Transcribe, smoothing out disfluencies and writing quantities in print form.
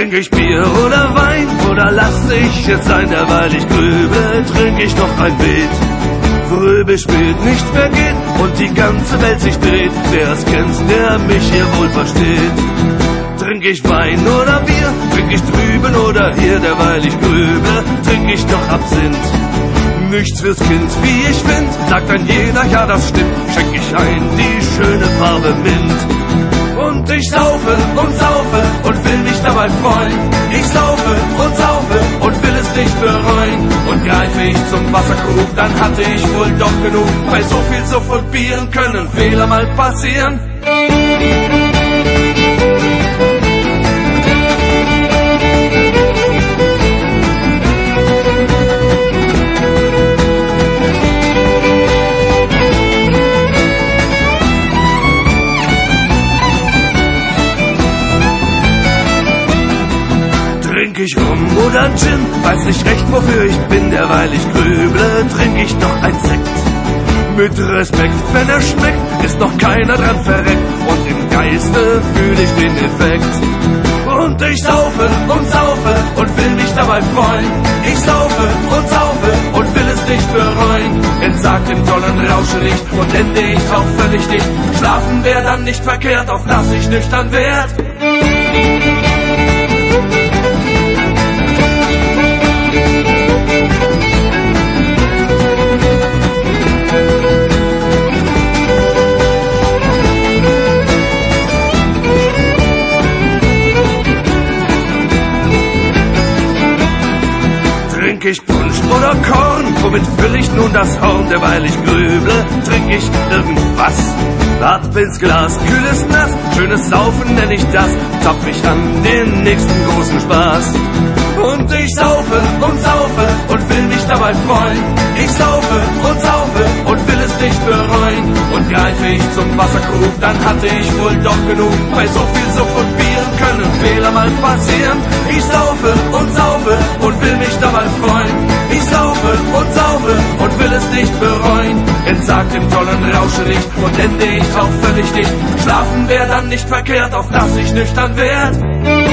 Trink ich Bier oder Wein oder lass ich es sein, derweil ich grüble, trink ich noch ein Beet. Früh spät nicht vergeht und die ganze Welt sich dreht, wer es kennt, der mich hier wohl versteht. Trink ich Wein oder Bier, trink ich drüben oder hier, derweil ich grüble, trink ich noch Absinth. Nichts fürs Kind, wie ich find, sagt ein jeder, ja das stimmt, schenk ich ein die schöne Farbe Mint. Und ich saufe und will mich dabei freuen. Ich saufe und will es nicht bereuen. Und greife ich zum Wasserkrug, dann hatte ich wohl doch genug. Bei so viel Suff und Bieren können Fehler mal passieren. Trink ich Rum oder Gin, weiß nicht recht, wofür ich bin, derweil ich grüble, trink ich noch ein Sekt. Mit Respekt, wenn er schmeckt, ist noch keiner dran verreckt, und im Geiste fühl ich den Effekt. Und ich saufe und will mich dabei freuen. Ich saufe und will es nicht bereuen. Entsagt im tollen Rauschelicht und ende ich auch völlig dicht. Schlafen wär dann nicht verkehrt, auf das ich nüchtern werd. Trink ich Punsch oder Korn, womit füll ich nun das Horn, derweil ich grüble, trink ich irgendwas. Wart ins Glas, kühles Nass, schönes Saufen nenn ich das, zapf ich an den nächsten großen Spaß. Und ich saufe und will mich dabei freuen. Ich saufe und will es nicht bereuen. Und greife ich zum Wasserkrug, dann hatte ich wohl doch genug. Bei so viel Suff und Bieren können Fehler mal passieren. Ich saufe und will mich dabei freuen. Ich saufe und will es nicht bereuen. Entsagt im tollen Rauschelicht und ende ich auch völlig dicht. Schlafen wär dann nicht verkehrt, auf das ich nüchtern werd.